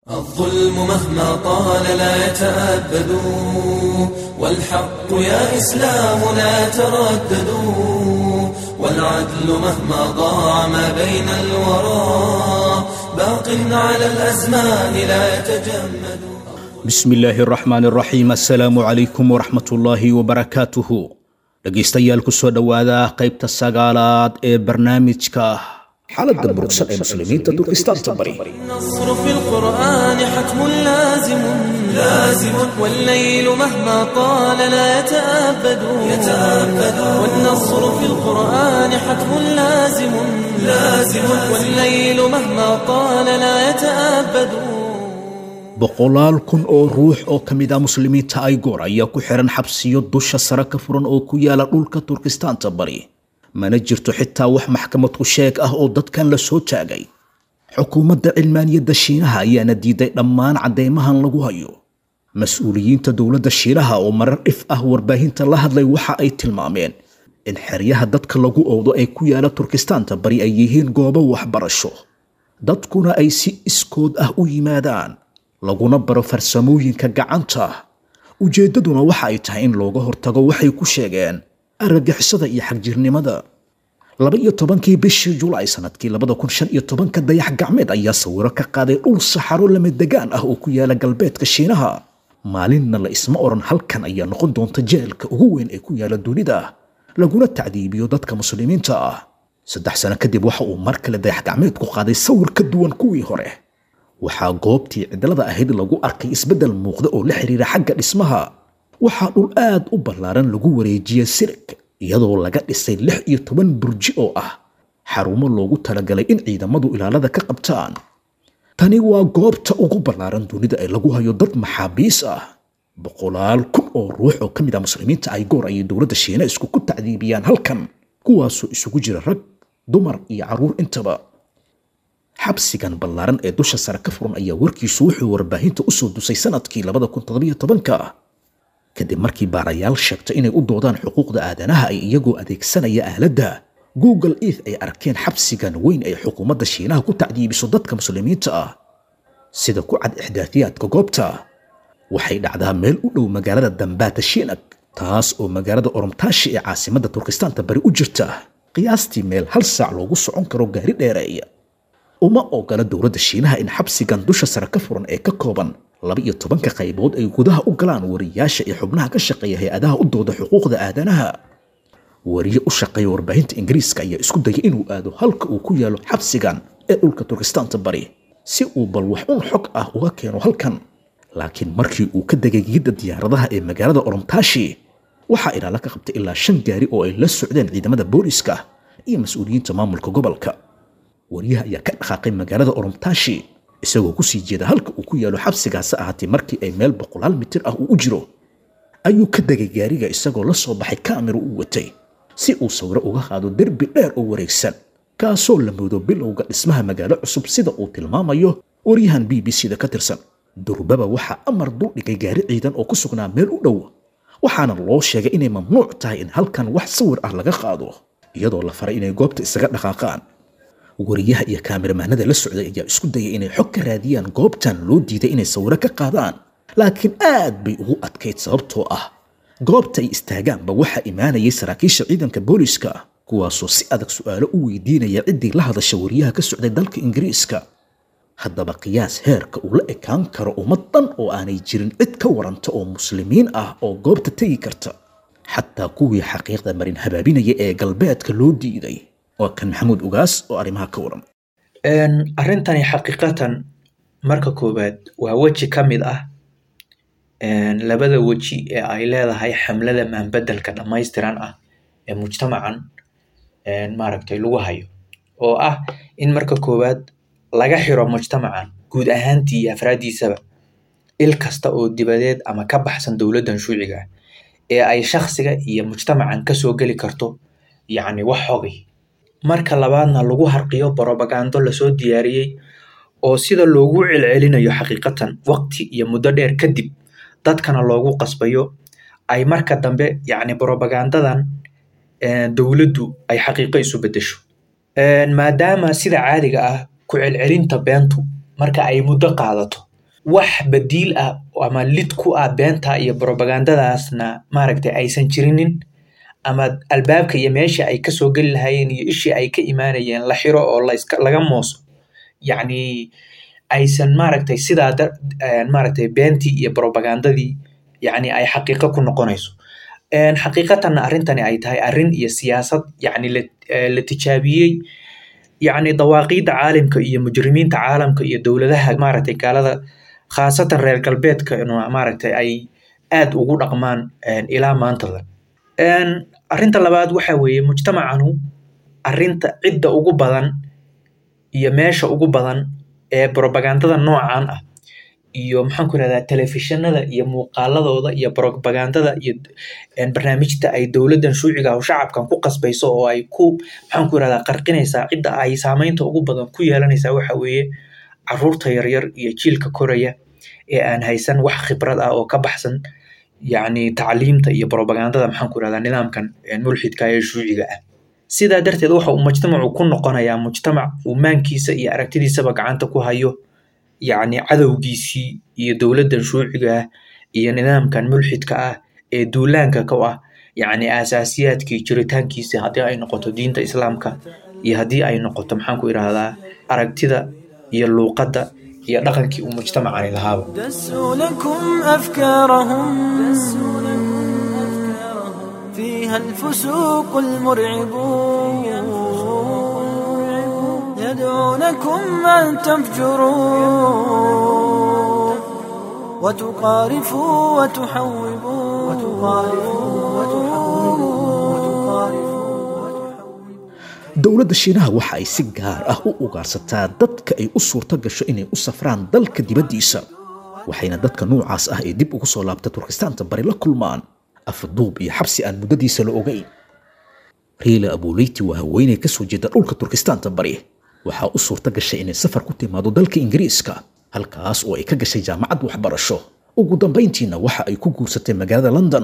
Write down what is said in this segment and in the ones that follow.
الظلم مهما طال لا يتأبد، والحق يا إسلام لا يتردد، والعدل مهما ضاع ما بين الورى باق على الأزمان لا يتجمد. بسم الله الرحمن الرحيم. السلام عليكم ورحمة الله وبركاته. dhegaystayaal ku soo dhowaada qaybta sagaalaad ee barnaamijka xaaladda murugsan ee muslimiinta turkistaanta bari. النصر في القرآن حتم لازم لازم، والليل مهما طال لا يتأبد يتأبد، والنصر في القرآن حتم لازم لازم، والليل مهما طال لا يتأبد. boqolaal kun oo ruux oo ka mid ah muslimiinta aygoor ayaa ku xiran xabsiyo dusha sare ka furan oo ku yaala dhulka turkistaanta bari. mana jirto xitaa wax maxkamad ku sheeg ah oo dadkan la soo taagay. xukuumadda cilmaaniyadda shiinaha ayaana diiday dhammaan caddeymahan lagu hayo. mas-uuliyiinta dowladda shiinaha oo marar dhif ah warbaahinta la hadlay waxa ay tilmaameen in xeryaha dadka lagu owdo ee ku yaala turkistaanta bari ay yihiin goobo waxbarasho, dadkuna ay si iskood ah u yimaadaan laguna baro farsamooyinka gacanta. ujeeddaduna waxa ay tahay in looga hortago waxay ku sheegeen argagixisada iyo xagjirnimada. 12kii bishii Julaay sanadkii 2015 dayax gacmeed ayaa sawiro ka qaaday dhul saxaro lama degaan ah oo ku yaala galbeedka Shiinaha. maalinna la isma oran halkan ayaa noqon doonta jeelka ugu weyn ee ku yaala dunida laguna tacdiibiyo dadka muslimiinta ah. 3 sano kadib waxa uu mar kale dayax gacmeed ku qaaday sawir ka duwan kuwii hore. waxaa goobtii cidlada ahayd lagu arkay isbeddel muuqda oo la xiriira xagga dhismaha. waxaa dhul aad u ballaaran lagu wareejiyay sirig, iyadoo laga dhisay 16 burji oo ah xarumo loogu talagalay in ciidamadu ilaalada ka qabtaan. tani waa goobta ugu ballaaran dunida ee lagu hayo dad maxaabiis ah. boqolaal kun oo ruux oo ka mid ah muslimiinta aygoor ayay dowladda Shiina isku ku tacdiibiyaan halkan, kuwaasoo isugu jira rag, dumar iyo carruur intaba. xabsigan ballaaran ee dusha sare ka furan ayaa warkiisu wuxuu warbaahinta u soo dusay sanadkii 2017 kadib markii baarayaal sheegtay inay u doodaan xuquuqda aadanaha ay iyagoo adeegsanaya aaladda Google Earth ay arkeen xabsigan weyn ee xukuumadda Shiinaha ku tacdiibiso dadka muslimiinta ah. sida ku cad ixdaathiyaadka goobta, waxay dhacdaa meel u dhow magaalada Dambata Shiinak, taas oo magaalada Oromtashi ee caasimadda Turkistaanta bari u jirta qiyaastii meel 1 saac loogu socon karo gaari dheereeya. uma ogola dowladda Shiinaha in xabsigan dusha sare ka furan ee ka kooban 12 qaybood ay gudaha u galaan wariyaasha iyo xubnaha ka shaqeeya hay'adaha u dooda xuquuqda aadanaha. wariye u shaqeeya warbaahinta Ingiriiska ayaa isku dayay inuu aado halka uu ku yaalo xabsigan ee dhulka Turkistaanta bari si uu bal wax un xog ah uga keeno halkan. laakiin markii uu ka degay geedda diyaaradaha ee magaalada Oromtashi, waxaa ilaala ka qabtay ilaa 5 gaari oo ay la socdeen ciidamada booliska iyo mas'uuliyiinta maamulka gobolka. wariyaha ayaa ka dhaqaaqay magaalada Oromtashi isagoo ku sii jeeda halka uu ku yaalo xabsigaas ahaatay markii ay meel 100 mitir ah u jiro ayuu ka degay gaariga isagoo la soo baxay kaamiro uu watay si uu sawiro uga qaado derbi dheer oo wareegsan kaasoo la moodo bilowga dhismaha magaalo cusub sida uu tilmaamayo wariyahan BBC-da ka tirsan. durbaba waxaa amar dul dhigay gaari ciidan oo ku sugnaa meel u dhow, waxaana loo sheegay inay mamnuuc tahay in halkan wax sawir ah laga qaado, iyadoo la faray inay goobta isaga dhaqaaqaan. wariyaha iyo kaamiramanada la socday ayaa isku dayay inay xog ka raadiyaan goobtan loo diiday inay sawiro ka qaadaan, laakiin aad bay ugu adkayd sababtoo ah goobta ay istaagaanba waxaa imaanayay saraakiisha ciidanka booliska, kuwaasoo si adag su'aalo u weydiinaya ciddii la hadasha wariyaha ka socday dalka Ingiriiska. haddaba qiyaas heerka uu la ekaan karo ummad dhan oo aanay jirin cid ka waranta oo muslimiin ah oo goobta tegi karta, xataa kuwii xaqiiqda marin habaabinaya ee galbeedka loo diiday. waa kan Maxamuud Ugaas oo arrimaha ka waran. arrintani xaqiiqatan marka koobaad waa weji ka mid ah labada weji ee ay leedahay xamlada maanbedelka dhammaystiran ah ee mujtamacan maaragtay lagu hayo, oo ah in marka koobaad laga xiro mujtamacan guud ahaantii iyo afraadiisaba il kasta oo dibadeed ama ka baxsan dowladdan shuuciga ee ay shakhsiga iyo mujtamacan ka soo geli karto yacni wax xogay. marka labaadna lagu harqiyo propaganda la soo diyaariyay oo sida loogu celcelinayo xaqiiqatan waqti iyo muddo dheer kadib dadkana loogu qasbayo ay marka dambe yacni propagandadan dowladdu ay xaqiiqo isu bedesho. maadaama sida caadiga ah ku celcelinta beentu marka ay muddo qaadato wax badiil ah ama lid ku ah beenta iyo propagandadaasna maaragtay aysan jirinin, ama albaabka iyo meesha ay kasoo geli lahaayeen iyo ishii ay ka imaanayeen la xiro oo laga mooso, yacni aysan maaragtay sidaa maaragtay beentii iyo propagandadii yacni ay xaqiiqo ku noqonayso. xaqiiqatanna arrintani ay tahay arrin iyo siyaasad yacni la tijaabiyey, yacni dawaaqiidda caalamka iyo mujrimiinta caalamka iyo dowladaha maaragtay gaalada khaasatan reer galbeedka maaragtay ay aad ugu dhaqmaan ilaa maantada. arrinta labaad waxa weeye mujtamacanu arrinta cidda ugu badan iyo meesha ugu badan ee propagandada noocan ah iyo maxaan ku irahdaa telefishinada iyo muuqaaladooda iyo propagandada iyo barnaamijta ay dowladdan shuuciga oo shacabkan ku qasbayso oo ay ku maxaan ku irahdaa qarqinaysaa, cidda ay saamaynta ugu badan ku yeelanaysaa waxa weeye caruurta yaryar iyo jiilka koraya ee aan haysan wax khibrad ah oo ka baxsan yacni tacliimta iyo propagandada maxaan ku irahdaa nidaamkan mulxidka ee shuuciga ah. sidaa darteed waxa uu mujtamacu ku noqonayaa mujtamac uu maankiisa iyo aragtidiisaba gacanta ku hayo yacni cadowgiisii iyo dowladdan shuuciga ah iyo nidaamkan mulxidka ah ee duulaanka ka ah yacni aasaasiyaadkii jiritaankiisa, haddii ay noqoto diinta islaamka iyo haddii ay noqoto maxaan ku irahdaa aragtida iyo luuqadda iyo dhaqankii uu mujtamacani lahaaba. دسوا لكم أفكارهم فيها الفسوق المرعبون يدعونكم أن تفجروا وتقارفوا وتحوبوا dowladda shiinaha waxa ay si gaar ah u ugaarsataa dadka ay u suurto gasho inay u safraan dalka dibaddiisa, waxayna dadka noocaas ah ee dib ugu soo laabta turkistaanta bari la kulmaan afduub iyo xabsi aan muddadiisa la ogeyn. riila abuuleyti waa haweeney ka soo jeeda dhulka turkistaanta bari. waxaa u suurto gashay inay safar ku timaado dalka ingiriiska, halkaas oo ay ka gashay jaamacad waxbarasho. ugu dambayntiina waxa ay ku guursatay magaalada london.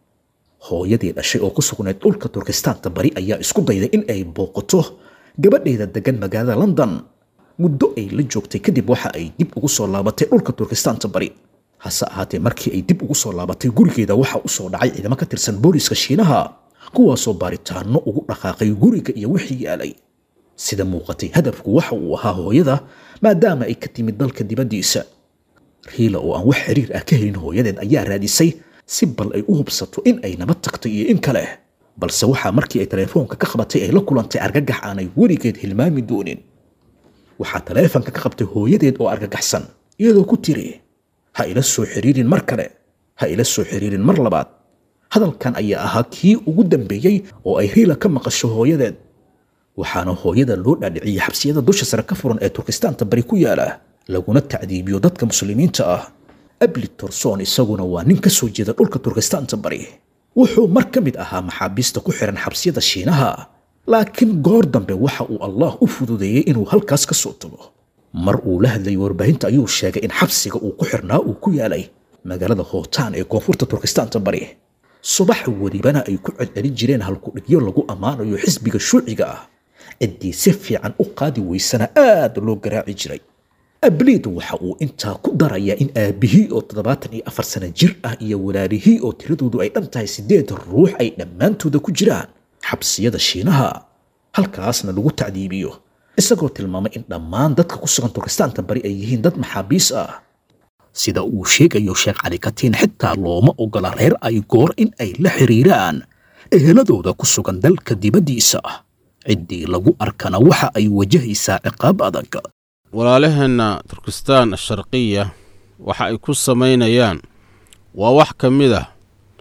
hooyadii dhashay oo ku sugnayd dhulka turkistaanta bari ayaa isku dayday in ay booqato gabadheeda degan magaalada london. muddo ay la joogtay kadib waxa ay dib ugu soo laabatay dhulka turkistaanta bari. hase ahaatee markii ay dib ugu soo laabatay gurigeeda waxa u soo dhacay ciidamo ka tirsan booliska shiinaha, kuwaasoo baaritaano ugu dhaqaaqay guriga iyo wixii yaalay. sida muuqatay hadafku waxa uu ahaa hooyada maadaama ay ka timid dalka dibaddiisa. riila oo aan wax xiriir ah ka helin hooyadeed ayaa raadisay si bal ay u hubsato in ay nabad tagtay iyo in kale, balse waxaa markii ay teleefoonka ka qabatay ay la kulantay argagax aanay weligeed hilmaami doonin. waxaa teleefoonka ka qabtay hooyadeed oo argagaxsan, iyadoo ku tiri, ha ila soo xiriirin mar kale, ha ila soo xiriirin mar labaad. hadalkan ayaa ahaa kii ugu dambeeyey oo ay riila ka maqasho hooyadeed. waxaana hooyada loo dhaadhiciyey xabsiyada dusha sare ka furan ee turkistaanta bari ku yaala, laguna tacdiibiyo dadka muslimiinta ah. abli torson isaguna waa nin ka soo jeeda dhulka turkistaanta bari. wuxuu mar ka mid ahaa maxaabiista ku xiran xabsiyada shiinaha, laakiin goor dambe waxa uu allah u fududeeyey inuu halkaas ka soo tago. mar uu la hadlayay warbaahinta ayuu sheegay in xabsiga uu ku xirnaa uu ku yaalay magaalada hootaan ee koonfurta turkistaanta bari. subax welibana ay ku celcelin jireen halkudhigyo lagu ammaanayo xisbiga shuuciga ah, ciddii si fiican u qaadi weysana aad loo garaaci jiray. abliid waxa uu intaa ku darayaa in aabihii oo 74 sano jir ah iyo walaalihii oo tiradoodu ay dhan tahay 8 ruux ay dhammaantooda ku jiraan xabsiyada shiinaha, halkaasna lagu tacdiibiyo, isagoo tilmaamay in dhammaan dadka ku sugan turkistaanta bari ay yihiin dad maxaabiis ah. sida uu sheegayo sheekh cali katiin, xitaa looma ogola reer ay goor in ay la xiriiraan eheladooda ku sugan dalka dibaddiisa. ciddii lagu arkana waxa ay wajahaysaa ciqaab adag. walaalaheenna turkistaan asharqiya waxa ay ku samaynayaan waa wax ka mid ah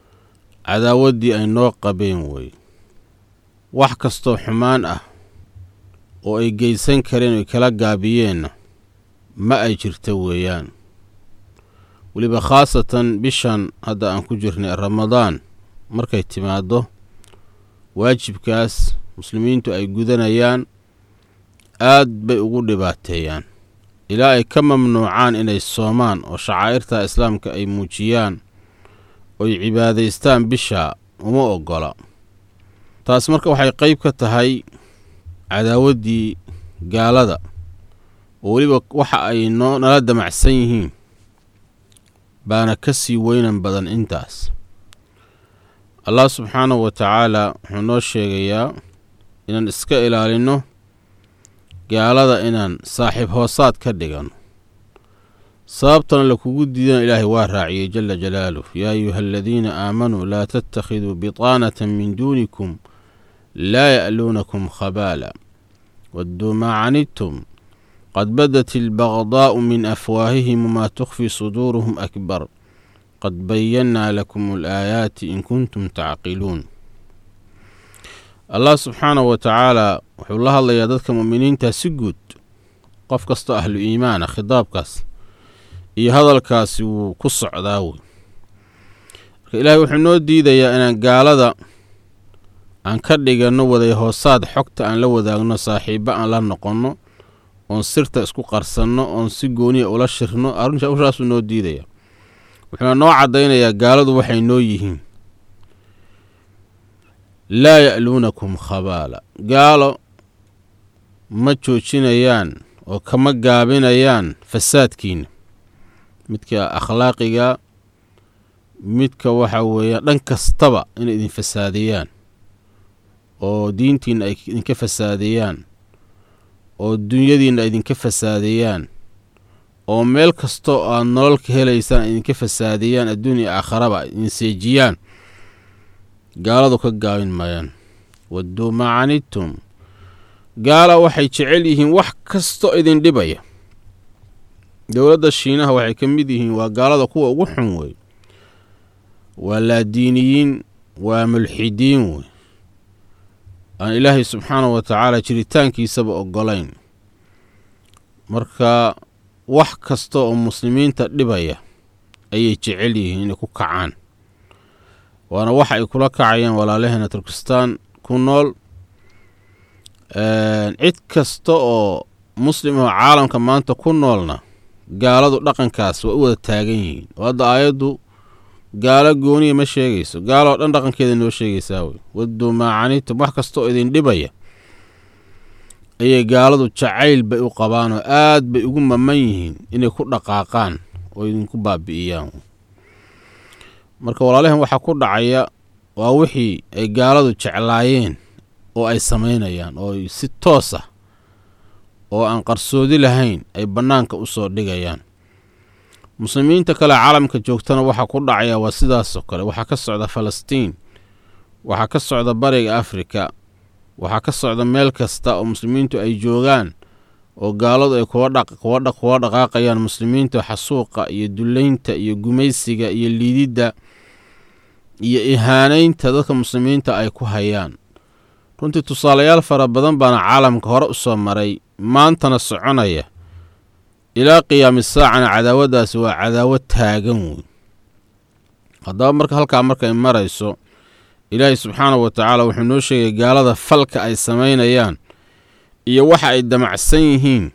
cadaawaddii ay noo qabeen wey. wax kastoo xumaan ah oo ay geysan kareen oy kala gaabiyeenna ma ay jirta weeyaan. weliba khaasatan bishan hadda aan ku jirnay ramadaan markay timaaddo, waajibkaas muslimiintu ay gudanayaan aad bay ugu dhibaateeyaan, ilaa ay ka mamnuucaan inay soomaan oo shacaa'irta islaamka ay muujiyaan oy cibaadaystaan bisha uma oggola. taas marka waxay qayb ka tahay cadaawaddii gaalada, oo weliba waxa ay nala damacsan yihiin baana ka sii weynan badan intaas. allah subxaanahu wa tacaala wuxuu noo sheegayaa inaan iska ilaalinno gaalada inaan saaxiib hoosaad ka dhigano. sababtana lakugu diidana ilaahay waa raaciyey jala jalaaluh. yaa ayuha aladiina aamanuu laa tattakhiduu bitaanatan min duunikum laa ya'luunakum khabaala wadduu maa canidtum qad badat albagdaa'u min afwaahihim wamaa tukhfi suduuruhum akbar qad bayannaa lakum alaayaati in kuntum tacqiluun. allah subxaanahu wa tacaala wuxuu la hadlayaa dadka mu'miniinta si guud, qof kastoo ahlu iimaana khitaabkaas iyo hadalkaasi wuu ku socdaa wey. marka ilaahay wuxuu noo diidayaa inaan gaalada aan ka dhiganno waday hoosaad, xogta aan la wadaagno, saaxiibba aan la noqonno, oon sirta isku qarsanno, oon si gooniya ula shirno. arrintaasuu noo diidaya. wuxuuna noo caddaynayaa gaaladu waxay noo yihiin. laa ya'luunakum khabaala, gaalo ma joojinayaan oo kama gaabinayaan fasaadkiina, midka akhlaaqiga, midka waxa weeyaan dhan kastaba inay idin fasaadiyaan oo diintiinna ay idinka fasaadiyaan oo dunyadiinna ay idinka fasaadiyaan oo meel kastoo aad nolol ka helaysaan ay idinka fasaadiyaan, adduun iyo aakharaba idin seejiyaan. gaaladu ka gaabin maayaan. wadduu maa canidtum, gaala waxay jecel yihiin wax kastoo idin dhibaya. dowladda shiinaha waxay ka mid yihiin, waa gaalada kuwa ugu xun wey. waa laadiiniyiin, waa mulxidiin wey, aan ilaahay subxaanahu wa tacaala jiritaankiisaba oggolayn. marka wax kasta oo muslimiinta dhibaya ayay jecel yihiin inay ku kacaan, waana waxa ay kula kacayaan walaalaheena turkistaan ku nool. cid kasta oo muslim oo caalamka maanta ku noolna gaaladu dhaqankaas waa u wada taagan yihiin. oo hadda aayaddu gaalo gooniya ma sheegayso, gaaloo dhan dhaqankeeda noo sheegaysaa wey. wadduu maa canidtum, wax kasta oo idin dhibaya ayay gaaladu jacayl bay u qabaan oo aad bay ugu maman yihiin inay ku dhaqaaqaan oo idinku baabi'iyaan. marka walaalahan waxaa ku dhacaya waa wixii ay gaaladu jeclaayeen oo ay samaynayaan, oo si toos ah oo aan qarsoodi lahayn ay bannaanka u soo dhigayaan. muslimiinta kale caalamka joogtana waxaa ku dhacaya waa sidaasoo kale. waxaa ka socda falastiin, waxaa ka socda bariga afrika, waxaa ka socda meel kasta oo muslimiintu ay joogaan oo gaaladu ay kuwa dhaqaaqayaan muslimiinta. xasuuqa iyo dullaynta iyo gumaysiga iyo liididda iyo ihaanaynta dadka muslimiinta ay ku hayaan. runtii tusaalayaal fara badan baana caalamka hore u soo maray, maantana soconaya ilaa qiyaami saacana. cadaawaddaasi waa cadaawad taagan wey. haddaba marka halkaa markay marayso, ilaahay subxaanahu wa tacaala wuxuu noo sheegay gaalada falka ay samaynayaan iyo waxa ay damacsan yihiin.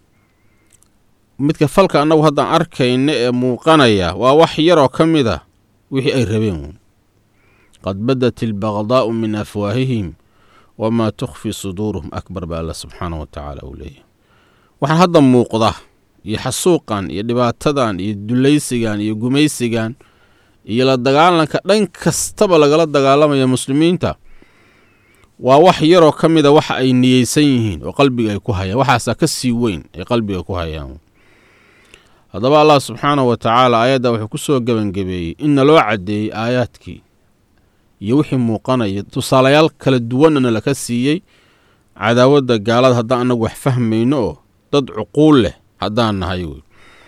midka falka annagu haddaan arkayna ee muuqanaya waa wax yaroo ka mid a wixii ay rabeen wey. qad badat albagdaa'u min afwaahihim wamaa tukhfi suduuruhum akbar baa alla subxaanahu wa tacaala uu leeyahy. waxaan hadda muuqda iyo xasuuqan iyo dhibaatadan iyo dulaysigan iyo gumaysigan iyo la dagaalanka dhan kastaba lagala dagaalamaya muslimiinta waa wax yaroo ka mida waxa ay niyeysan yihiin oo qalbiga ay ku hayaan. waxaasaa ka sii weyn ay qalbiga ku hayaan. haddaba allah subxaanahu wa tacaala aayadda wuxuu ku soo gebangebeeyey inna loo caddeeyey aayaadkii iyo wixii muuqanaya, tusaalayaal kala duwanana laka siiyey cadaawadda gaalada haddaan annagu wax fahmayno oo dad cuquul leh haddaan nahay wey.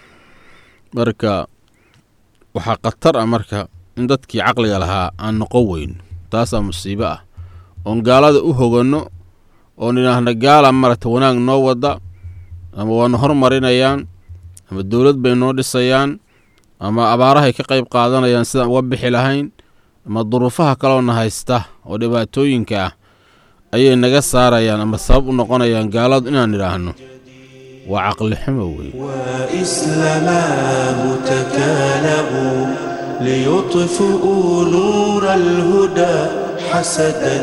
marka waxaa khatar ah marka in dadkii caqliga lahaa aan noqon weyno. taasaa musiibo ah. oon gaalada u hoganno oon idhaahna gaala maragta wanaag noo wadda, ama waana hormarinayaan, ama dowlad bay noo dhisayaan, ama abaarahay ka qayb qaadanayaan sidaan uga bixi lahayn, ama duruufaha kaloona haysta oo dhibaatooyinka ah ayay naga saarayaan ama sabab u noqonayaan gaaladu inaan idhaahno waa caqli xumo wey. وإسلاماه تكالبوا ليطفئوا نور الهدى حسدا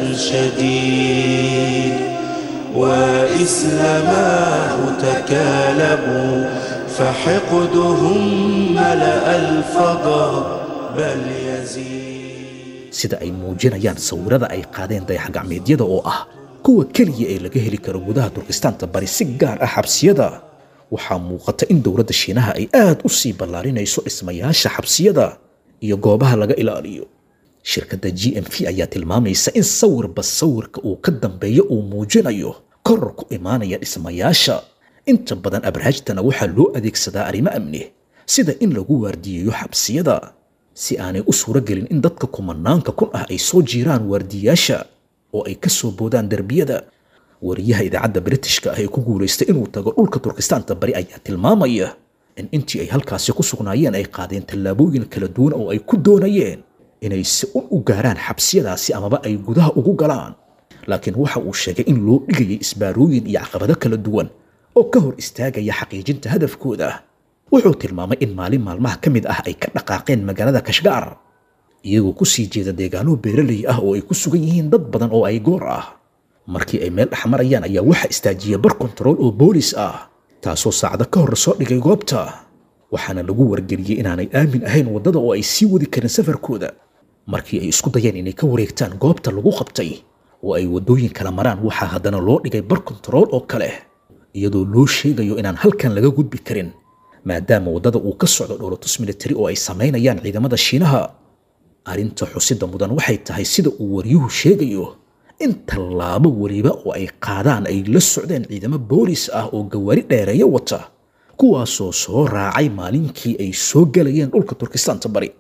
شديد وإسلاماه تكالبوا فحقدهم ملأ الفضاء بل يزيد. sida ay muujinayaan sawirada ay qaadeen dayax-gacmeedyada oo ah kuwa keliya ee laga heli karo gudaha Turkistaanta bari si gaar ah xabsiyada, waxaa muuqata in dowladda Shiinaha ay aad u sii ballaarinayso dhismayaasha xabsiyada iyo goobaha laga ilaaliyo. shirkadda GMV ayaa tilmaamaysa in sawirba sawirka uu ka dambeeyo uu muujinayo koror ku imaanaya dhismayaasha. inta badan abraajtana waxaa loo adeegsadaa arrimo amni sida in lagu waardiyeeyo xabsiyada si aanay u suura gelin in dadka kumanaanka kun ah ay soo jiiraan waardiyaasha oo ay ka soo boodaan darbiyada. wariyaha idaacadda Britishka ah ee ku guuleystay inuu tago dhulka Turkistaanta bari ayaa tilmaamaya in intii ay halkaasi ku sugnaayeen ay qaadeen tallaabooyin kala duwan oo ay ku doonayeen inay si u gaaraan xabsiyadaasi amaba ay gudaha ugu galaan. laakiin waxa uu sheegay in loo dhigayay isbaarooyin iyo caqabado kala duwan oo ka hor istaagaya xaqiijinta hadafkooda. wuxuu tilmaamay in maalin maalmaha ka mid ah ay ka dhaqaaqeen magaalada Kashgar iyagoo ku sii jeeda deegaano beeraley ah oo ay ku sugan yihiin dad badan oo ay goor ah. markii ay meel dhaxmarayaan ayaa waxa istaajiyay bar kontarool oo boolis ah taasoo saacado ka hor soo dhigay goobta, waxaana lagu wargeliyay inaanay aamin ahayn waddada oo ay sii wadi karin safarkooda. markii ay isku dayeen inay ka wareegtaan goobta lagu qabtay oo ay waddooyin kala maraan, waxaa haddana loo dhigay bar kontarool oo kale iyadoo loo sheegayo inaan halkan laga gudbi karin maadaama waddada uu ka socdo dhoolatus militari oo ay samaynayaan ciidamada Shiinaha. arrinta xusida mudan waxay tahay sida uu wariyuhu sheegayo in tallaabo waliba oo ay qaadaan ay la socdeen ciidamo boolis ah oo gawaari dheereeya wata kuwaasoo soo raacay maalinkii ay soo galayeen dhulka Turkistaanta bari.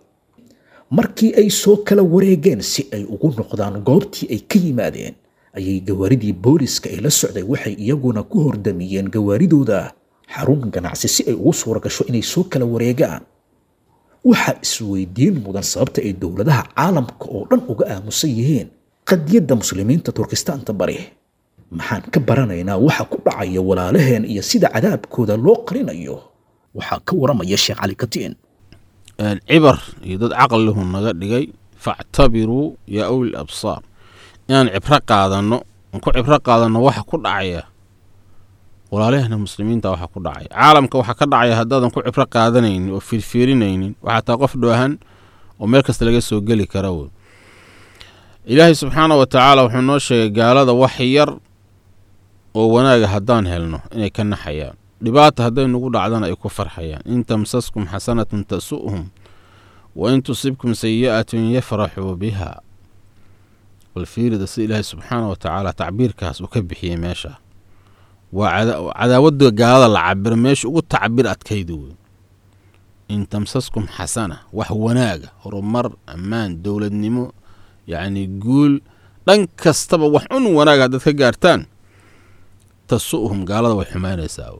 markii ay soo kala wareegeen si ay ugu noqdaan goobtii ay ka yimaadeen ayay gawaaridii booliska ay la socday waxay iyaguna ku hordamiyeen gawaaridooda xarun ganacsi si ay ugu suura gasho inay soo kala wareegaan. waxaa isweydiin mudan sababta ay dowladaha caalamka oo dhan uga aamusan yihiin qadiyadda muslimiinta Turkistaanta bari. maxaan ka baranaynaa waxa ku dhacaya walaalaheen iyo sida cadaabkooda loo qarinayo? waxaa ka waramaya Sheekh Cali Katiin. cibar iyo dad caqli lahu naga dhigay factabiruu yaa ulil absaar inaan cibro qaadano waxa ku dhacaya walaalaheenna muslimiinta waxa ku dhacaya caalamka waxa ka dhacaya haddaadan ku cibro qaadanaynin oo fiirfiirinaynin waxaa taa qof dhoohan oo meel kasta laga soo geli kara wey. ilaahay subxaana wa tacaala wuxuu noo sheegay gaalada wax yar oo wanaaga haddaan helno inay ka naxayaan, dhibaata hadday nagu dhacdana ay ku farxayaan. in tamsaskum xasanatun tasu'hum wa in tusibkum sayi'atun yafraxuu biha. walfiirida si ilaahay subxaana wa tacaala tacbiirkaas uu ka bixiyey meesha waa cadaawadda gaalada la cabiro meesha ugu tacbiir adkayda wey. in tamsaskum xasana wax wanaaga, horumar, ammaan, dowladnimo, yacni guul, dhan kastaba wax un wanaaga haddaad ka gaartaan tasu'hum gaalada way xumaanaysaa.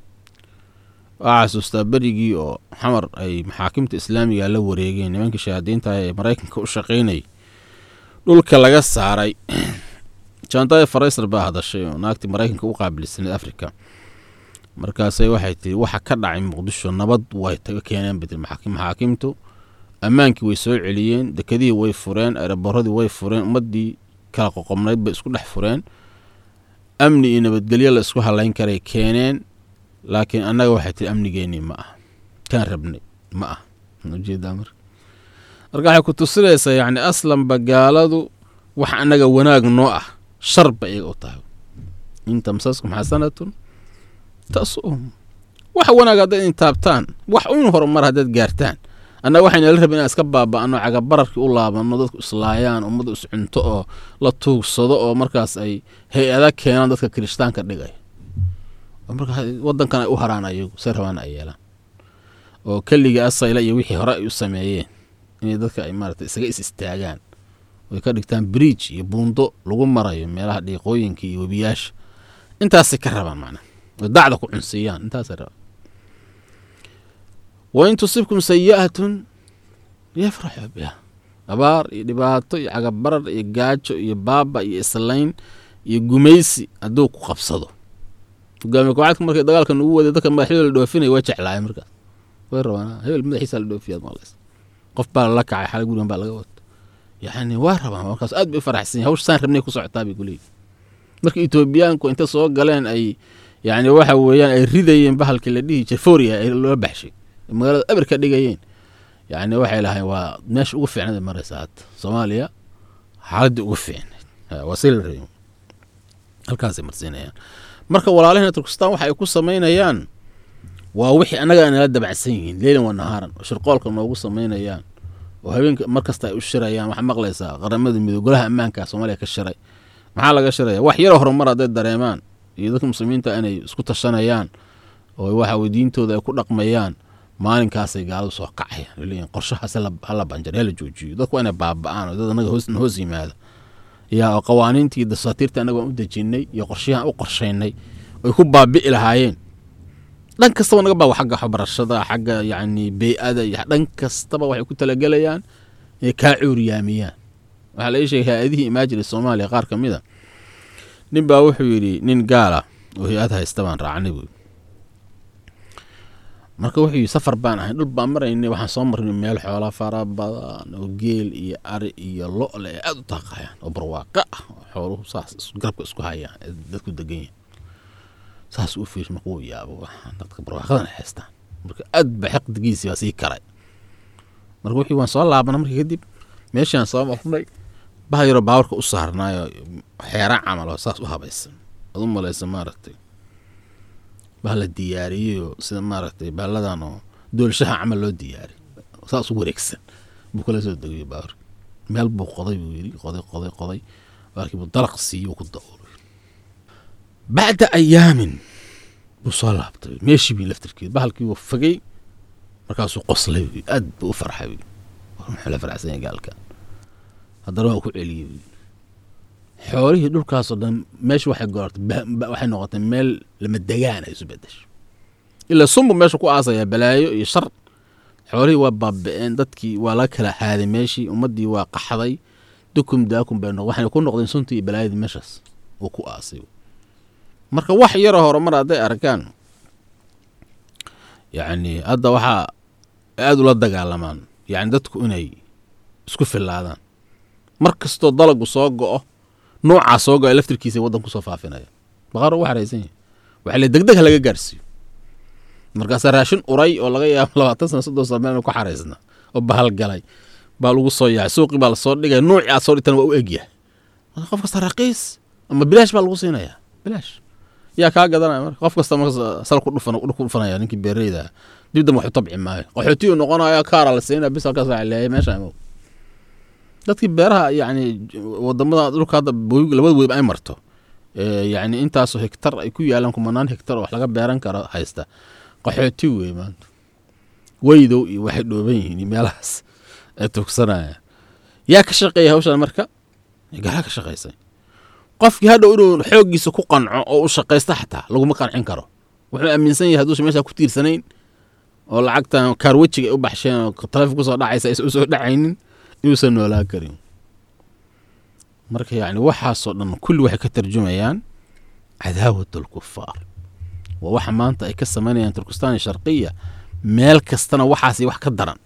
waxaa xasuustaa berigii oo xamar ay maxaakimta islaamiga la wareegeen nimankii shahaadiinta ee maraykanka u shaqaynayay, dhulka laga saaray. jaantaye faraysar baa hadashay oo naagtii maraykanka u qaabilsanayd afrika, markaasay waxay tiri waxa ka dhacay muqdisho nabad way taga keeneen bedel maxaakimtu, ammaankii way soo celiyeen, dekadihii way fureen, aeroboorradii way fureen, ummaddii kala qoqobnayd bay isku dhex fureen, amni iyo nabadgelyo la isku halayn karay keeneen. laakiin annaga waxay tiri amnigeennii ma ah kaan rabnay ma ah. ujeedaa marka waxay ku tusinaysaa yacni aslanba gaaladu wax annaga wanaag noo ah shar ba iyaga u tahay. in tamsaskum xasanatun tasu'hum wax wanaag haddaad intaabtaan wax un horumar haddaad gaartaan, annaga waxayna la rabin inaan iska baaba'ano cagabararkii u laabanno, dadku islaayaan, ummaddu iscunto oo la tuugsado oo markaas ay hay-ada keenaan dadka kirishtaanka dhigay marka waddankan ay u haraan ayagu say rabaan ay yeelaan oo keligii asayla iyo wixii hore ay u sameeyeen inay dadka ay maaragtay isaga istaagaan way ka dhigtaan bridge iyo buundo lagu marayo meelaha dhiiqooyinka iyo webiyaasha. intaasay ka rabaan macnaa oo dacda ku cunsiiyaan, intaasay rabaan. wa in tusibkum sayi'atun yafraxuu biha. abaar iyo dhibaato iyo cagabarar iyo gaajo iyo baaba iyo islayn iyo gumaysi hadduu ku qabsado, hogaamiye kooxaadka markay dagaalkan ugu waday dadka madaxyada la dhoofinaya waa jeclaayeen markaas way rabaan hebel madaxiisa la dhoofiyaad maqlays qof baa la kacay xalay gurigan baa laga wato yacni waa rabaan markaas aad bay u faraxsan yihin hawsha saan rabnay ku socotaa bay kuleeyihin. marka etoobiyaanku inta soo galeen ay يعني waxa weeyaan ay ridayeen bahalkii la dhihi jiray Foria ee loo baxshay magaalada Abarka dhigayeen yani waxay lahayn waa meesh ugu fiicnaa maraysaad Soomaaliya xaalad ugu fiicnaa wasiil reeyo halkaas marsinayaan marka walaalahayna Turkistan waxa ay ku sameynayaan waa wixii anaga aan la dabacsan yihiin leelan wa nahaaran shirqoolka noogu sameynayaan oo habeenka markasta ay u shirayaan waxa maqlaysaa qaramada midowgalaha ammaanka Soomaaliya ka shiray maxaa laga shiraya wax yar horumar aday dareemaan iyo dadka muslimiinta inay isku tashanayaan oo waxa wadiintooda ay ku dhaqmayaan maalinkaas ay gaaladu soo kacayaan leeyahay qorshahaas la banjar la joojiyo dadku inay baaba'aan oo dad anaga hoos yimaado yaa qawaaniintii dasaatiirta anaga u dajinay iyo qorshahan u qorsheynay oo ku baabi'i lahaayeen dhan kastaba naga baa xagga waxbarashada xagga yani bay'ada iyo dhan kastaba waxay ku talagalayaan ee ka cuuriyaamiyaan waxa la sheegay hay'adihii imaajiri Soomaaliya qaar kamida nin baa wuxuu yiri nin gaala oo hay'ad haysta baan raacnay marka wuxuu safar baan ahay dhul baan maraynay waxaan soo marnay meel xoolo fara badan oo geel iyo ari iyo lo' leh aad u taqayaan oo barwaaqo xooluhu saas garabka isku hayaan dadku degan saas u fiish ma quu yaabo waxaan dadka barwaaqadan haystaan marka aad ba xaqdigiisa sii karay marka wuxuu waan soo laabana markii kadib meeshaan soo marnay bahayro baawrka u saarnaayo xeera camal oo saas u habaysan adu malaysa maaragtay bala diyaariyo sida maaragtay baladan oo doolshaha camal loo diyaari saas u wareegsan buu kala soo dagay baawr meel buu qoday buu yiri qoday markii buu dalaq siiyo ku daawray بعد أيام وصلابت ماشي بين لفتركي بحالكي وفقي مركاسو قصلي أد وفرحي وحلا فرح سنة قال كان هدروها كل علي حواليه دول كاسو ماشي واحد قارت واحد نقطة مال لما الدجانا يسبدش إلا صمو ماشي كو عصا يا بلايو يشر حواليه وبابين دتكي ولا كلا هذا ماشي ومدي وقحضي دكم داكم بينه واحد يكون نقطين سنتي بلاي مشس وكو عاصي marka wax yar horumar aday arkaan yaani hadda waxa aad ula dagaalamaan yaani dadku inay isku filaadaan markasto dalagu soo go'o nooca soo go'o laftirkiisa wadanku soo faafinaya baqar wax raaysan waxa la degdeg laga gaarsiyo markaas raashin uray oo laga yaabo 20 sano 30 sano ku xareysna oo bahal galay baa lagu soo yahay suuqi baa la soo dhigay nooca soo dhitan waa u egyahay qofka saraqiis ama bilaash baa lagu siinayaa bilaash يا كاغدنا مر قف كستا سال ku dhufanaya ninkii beereyda dibda wax tabci maayo qaxootiyo noqonaya kaara la siinaa bis halkaas waa leeyahay meesha dadkii beeraha yaani wadamada dhulka labada weeb ay marto yaani intaas oo hektar ay ku yaalan kumanaan hektar wax laga beeran karo haysta qaxooti weeymaan weydo iyo wax dhooban yihiin meelahaas ee tugsanaya yaa ka shaqeeya hawshan marka gaala ka shaqeysay qofkii hadda inuu xoogiisa ku qanco oo u shaqeysta xataa lagu ma qancin karo wuxuu aaminsan yahay haduu meesha ku tiirsanayn oo lacagtan kaarwajiga u baxsheen oo taleefanku soo dhacaysa ay soo dhacaynin inuu soo noolaa karin marka yaani waxa soo dhan kulli waxay ka tarjumayaan cadaawatul kufaar wa waxa maanta ay ka sameeyaan Turkistan sharqiya meel kastana waxaasi wax ka daran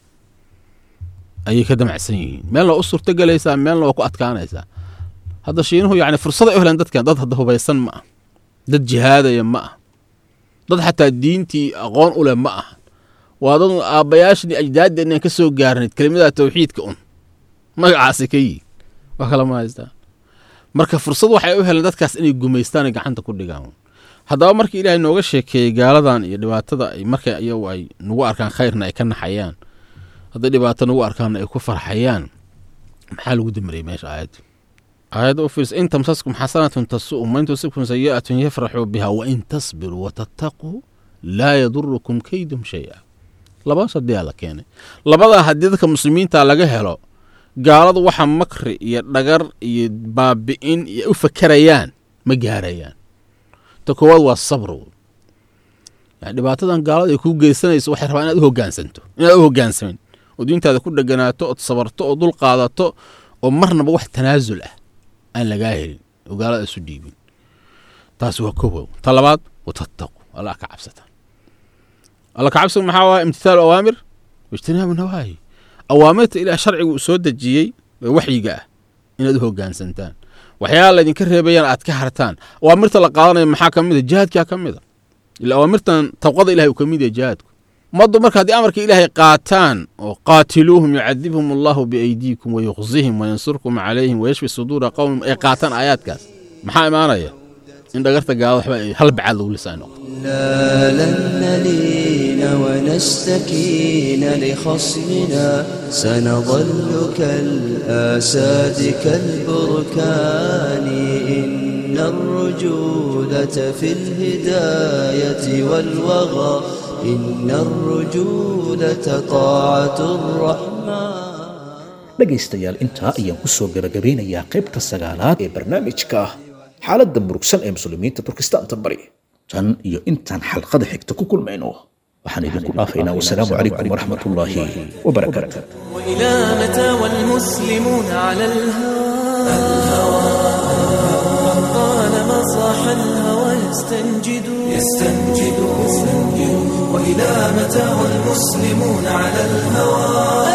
ay ka damacsan yihiin meelna u suurta galaysa meelna ku adkaanaysa هذا شيء هو يعني فرصة إهلا دت كان ضد هو بيسن معه ضد جهاد يا معه ضد حتى الدين تي أغان أولى معه وهذا أبياش أجداد إن كسو جارنت كلمة التوحيد كون ما عاسكي وكلا ما يزدا مركب فرصة وحي إهلا دت كاس إني جميستان جحنت كل جاون هذا مركب إلى إنه وش كي جالدان يدوات هذا مركب يو أي نوار كان خيرنا يكن حيان هذا دبات نوار كان يكفر حيان محل ودمري ماشي عادي هذا أوفيس إن تمسسكم حسنة تسوءهم وإن تصبكم سيئة يفرحوا بها وإن تصبروا وتتقوا لا يضركم كيدهم شيئا لبا صديالك يعني لبا حديدك مسلمين تالاga helo gaaladu waxa makri iyo dhagar iyo baabi'in iyo u fakarayaan ma gaarayaan ta koowaad waa sabr yani dhibaatadan gaaladu ay ku geysanayso waxay rabaan inaad u hoggaansanto oo diintaada ku dhaganaato oo sabarto oo dul qaadato oo marnaba wax tanaasul ah aan laga helin oo gaalada isu dhiibin taas waa koow talabaad watattaqu alla ka cabsata alla ka cabsata maxaa waa imtithal awaamir wajtinaabu nawaahi awaamirta ila sharcigu soo dajiyay waxyiga ah inaad u hoggaansantaan waxyaalaha idinka reebayaan aad ka hartaan awaamirta la qaadanayo maxaa kamid ah jihaadka kamid ah ila awaamirtan taqwada ilahay uu ka mid yahay jihaadku ummaddu marka haddii amarka ilaahay qaataan oo qaatiluuhum yucadibhum allahu biaydiikum wayukhzihim wayansurkum calayhim wayashfi suduura qowmim ay qaataan aayaadkaas maxaa imaanaya in dhagarta gaalada waxba hal bacaad lagu lisaan noqdo لا لن نلين ونستكين لخصمنا سنظل كالآساد كالبركان إن الرجولة في الهداية والوغى إن الرجولة طاعة الرحمن. dhegaystayaal intaa ayaan ku soo gabagabeynayaa qaybta 9aad ee barnaamijka xaaladda murugsan ee muslimiinta Turkistaanta bari tan iyo intaan xalqada xigta ku kulmayno waxaan idinku dhaafaynaa wasalaamu calaykum waraxmatullaahi wabarakaatuh. وإلى متى والمسلمون على الهوى طالما صاح الهوى يستنجد وإلى متى والمسلمون على الهوى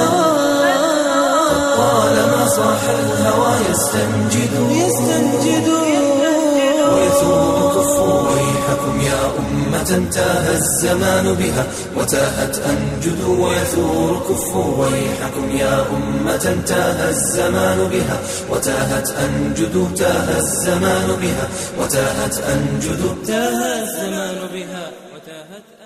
طالما صاح الهوى يستنجد ويثور كفوا ويحكم يا أمة تاه الزمان بها وتاهت أنجد ويثور كفوا ويحكم يا أمة تاه الزمان بها وتاهت أنجد تاه الزمان بها وتاهت أنجد تاه الزمان بها وتاهت